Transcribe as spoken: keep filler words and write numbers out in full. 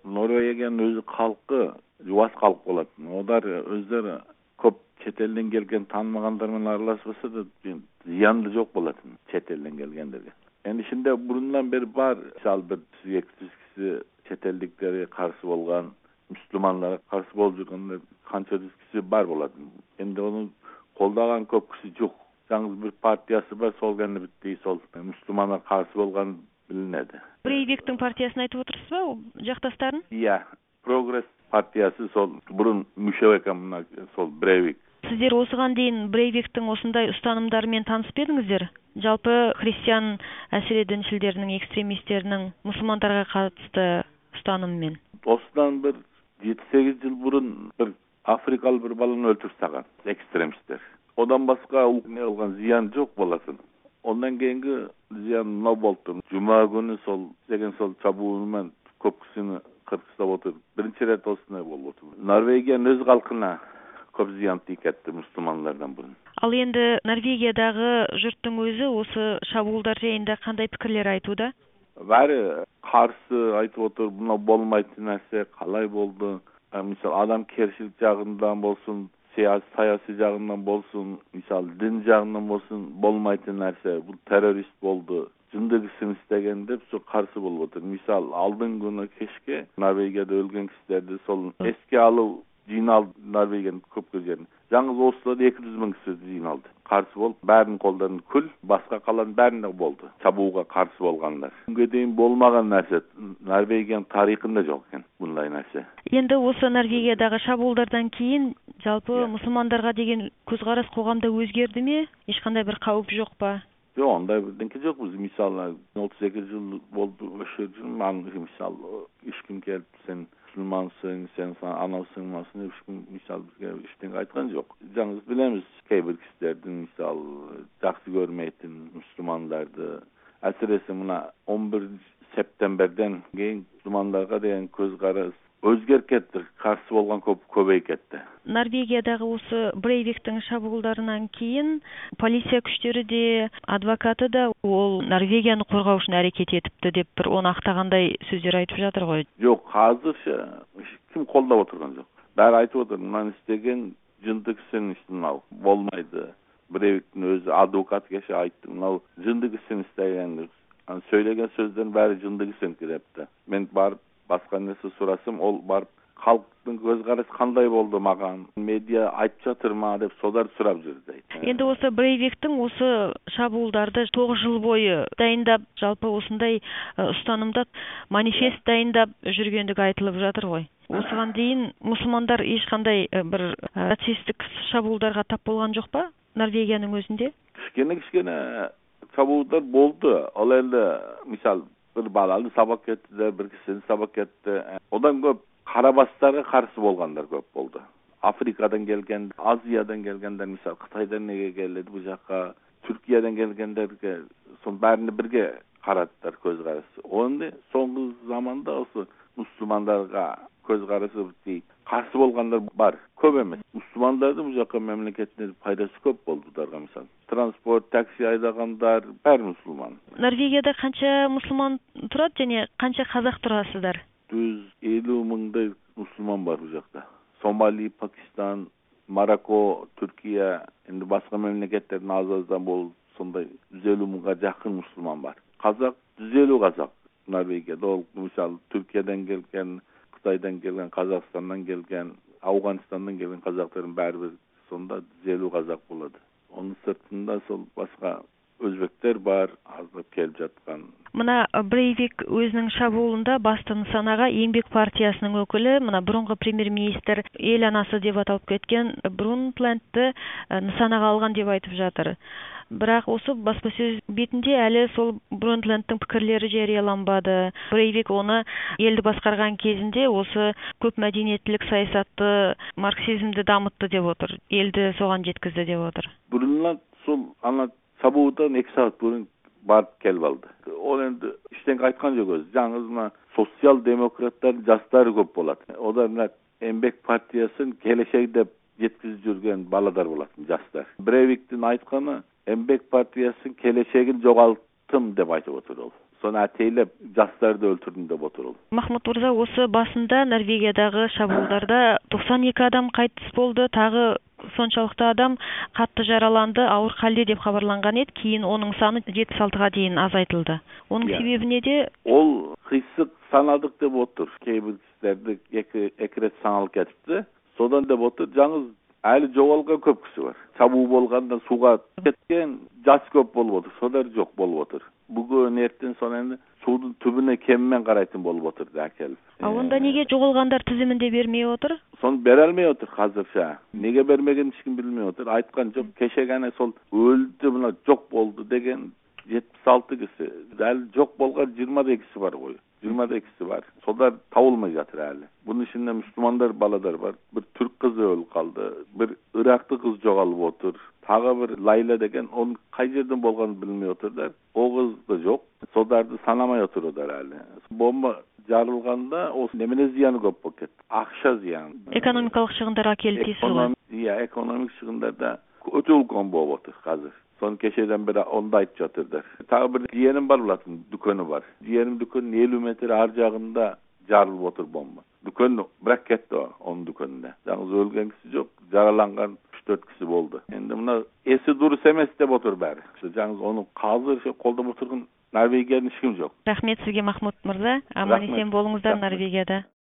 Norvegiyanın özü halkı yuvas halk bolатын. Olar özleri köp chet elden gelgen tanımaganlar менен aralashmasa da ziyanlı jok bolатын chet elden gelgenlerge. Endi şimdi burundan beri bar, misal bir iki yüz kişi chet eldikleri karşı bolgan, Müslümanlara karşı bolup жүргөндөр kança yüz kişi bar bolатын. Endi onu koldagan köp kişi jok. Жаңыз bir partiyası бар, сол гана bittiği sol Müslümanlar karşı bolgan bilinedi. Breivиктің партиясын айтып отырсыз ба, жақтастарын? Iya, Progress партиясы сол бурун мүшө экен мына сол Breivik. Сіздер осыған дейін Breivиктің осындай ұстанымдарымен таныс педіңіздер? Жалпы христиан әсіре діншілдерінің, экстремистерінің мұсылмандарға қатысты ұстанымымен. Осыдан bir жети сегиз жыл бурун bir Afrikalı bir balаны өлтүрүп тастаган экстремисттер. Odan başka ne olgan ziyan çok bolasın. Ondan keyingi ziyan ne boldu? Cuma günü sol degen sol çabuğundan köp kişini kırkıstap otur. Birinci ret olsun ne boldu? Norvegiyanın öz halkına köp ziyan tiketti Müslümanlardan burun. Ал енді Норвегиядағы жұрттың өзі осы шабуылдар жайында қандай пікірлер айтуда? Бәрі қарсы айтып отыр, бұна болмайтын нәрсе, қалай болды? Misal adam kerşilik жағынан болсын, siyasi sayası жағынан болсын, misal din жағынан болсын, болмайтын нәрсе, бұл terörist болды. Жындыгысын істеген деп сол қарсы болып отыр. Misal алдың күні кешке Norvegiyada өлген кісілерді сол еске алу жиналды Norvegiyanın көп жерін. Жаңыз Ослода екі жүз мың кісі жиналды. Қарсы болып, бәрінің қолдарын күл, басқа қалан бәрінде болды. Çabuğuға қарсы болғандар. Күнге дейін болмаған нәрсе Norvegiyanın тарихында жоқ екен бұндай нәрсе. Енді осы Норвегиядағы шабуылдардан кейін жалпы мұсылмандарға деген көзқарас қоғамда өзгерді ме? Ешқандай бір қауіп жоқ па? Жоқ, ондай бірдеңке жоқ. Біз мысалы отыз екі жыл болды өшір жүрмін. Мен мысалы ешкім келіп сен Müslümansın, sen sana anasın, masın, misal bizge işten aytkan yok. Жаңыз bilemiz, кейбір kişilerden misal жақсы görmeytin Müslümanlardı. Әсіресе мына он bir septemberden кейін Müslümanlarga деген көзқарас өзгеріп кетті, қарсы болған көп көбейіп кетті. Норвегиядағы осы Брейвиктің шабуылдарынан кейін полиция күштері де, адвокаты да ол Норвегияны қорғау үшін әрекет етіпті деп бір оны ақтағандай сөздер айтып жатыр ғой. Жоқ, қазір кім қолдап отырған жоқ. Бәрі айтып отыр, мынаны істеген жынды кісінің істін ал, болмайды. Брейвиктің өзі адвокат кеше айтты, мынау жынды кісінің істеген, сөйлеген сөздерін бәрі жынды кісінің кірепті. Мен барып басқа нәрсе сұрасым, ол барып халықтың көзқарасы қандай болды маған, медиа айтып жатыр ма деп солар сұрап жүр дейді. Енді осы Брейвиктің осы шабуылдарды тоғыз жыл бойы дайындап, жалпы осындай ұстанымда манифест дайындап жүргендігі айтылып жатыр ғой. Осыған дейін мұсылмандар ешқандай бір нацистік шабуылдарға тап болған жоқ па Норвегияның өзінде? Кішкене-кішкене шабуылдар болды. Ол енді misal bir balalı sabak ettiler, bir kişinin sabak etti. Odan köp Karabastарға қарсы болғандар көп болды. Afrikadan gelgen, Aziyadan gelgenler, misal Қытайдан неге келді bu жаққа, Türkiye'den gelgenlerге, son бәріне бірге қаратtılar көзқарасы. Onda соңғы zamanda осы Müslümanlarga көзқарасы değil, қарсы болғандар бар, көп емес. Müslümanlarda bu жаққа memleketinde пайдасы көп болды дарға misal. Transport, taksi айдағандар, бәрі Müslüman. Норвегияда қанша мұсылман тұрады және қанша қазақ тұрасыздар? yüz elli mingday Müslüman var bu жақта. Somali, Pakistan, Maroko, Türkiye, endi başka memleketlerin az-azdan bol sonday yüz elli mingga жақын Müslüman var. Kazak, yüz elli Kazak Norvegiyada. Ol misal Türkiye'den gelgen, Kıtay'dan gelgen, Kazakistan'dan gelgen, Afganistan'dan gelgen Kazakların bәрі sonda yüz elli Kazak buladı. Onun sırtında sol başka Өзбектер бар, азып келіп жатқан. Мына Брейвик өзінің шабуылында басты нысанаға Еңбек партиясының өкілі, мына бұрынғы премьер-министр ел анасы деп аталып кеткен Брундлендті нысанаға алған деп айтып жатыр. Бірақ осы баспасөз бетінде әлі сол Брундлендтің пікірлері жарияланбады. Брейвик оны елді басқарған кезінде осы көп мәдениеттілік саясатты, марксизмді дамытты деп отыр. Елді соған жеткізді деп отыр. Брундланд сол ана Çabuğdan iki saat burun barıp kelip aldı. O endi işten qaytkan yok öz. Жаңыз mı sosyal demokratların jastары көп болады. O da Еңбек партиясын келешек деп жеткизип жүрген баладар болатын жастар. Брейвиктин айтканы Еңбек партиясын келешегин жогалттым деп айтып отыр ол. Соны атейлеп жастарды өлтүрдүм деп отур ол. Махмут мырза, осы басында Норвегиядагы шабуылдарда токсон эки адам кайтыс болду, тагы сончалықты адам қатты жараланды, ауыр халде деп хабарланган еді. Кейін оның саны жетимиш алтыга дейін азайтылды. Оның себеби неде? Ол кыйсык санадык деп отур. Кейбир кишилерди эки эки рет саналып кетипти. Содан деп отур. Жаңыз әлі жоғалған көп кісі бар. Чабуу болганда суға кеткен жас көп болуп отур. Содар жок болуп отур. Бүгүн эртең сонун судун түбүнө кеммен карайтын болуп отур да келип. А онда неге жоголгандар тизиминде бермей отур? Сону бере алмай отур азырча. Неге бермеген эч ким билмей отур. Айткан жок. Кеше гана сол өлдү, мына жок болду деген жетимиш алты киши. Дал жок болгон жыйырма экиси бар ғой. жыйырма экиси бар. Солар табылмай жатыр әлі. Bunun içinde Müslümanlar balaдар бар. Bir Türk kızı öl kaldı. Bir Iraklı kız жоғалып отыр. Тағы bir Layla деген, onun қай жерден болғанын bilmей отырдар. O kız da жоқ. Соларды санамай отырдар әлі. Bomba жарылғанда осы немене зияны көп болып кетті. Ақша зияны. Экономикалық шығындарға келді дейсіз ғой. Иә, экономик шығындарда өте үлкен болып отыр қазір. Son keşeden beri onda айтып жатырдар. Тағы bir jiyenim бар булатын, дүкөнү бар. Jiyenim дүкөнүн элүү метр ар жагында жарылып отыр бомба. Дүкөн бирок кетти onun дүкөнүндө. Жаңыз өлгөн киши жок, жараланган үч төрт киши болду. Эndi мына эси дурус эмес деп отур баары. Жаңыз onu казыр колдоп отурган Норвегиянын эч ким жок. Рахмет сизге, Махмут мырза. Аман эсен болуңуздар Норвегияда.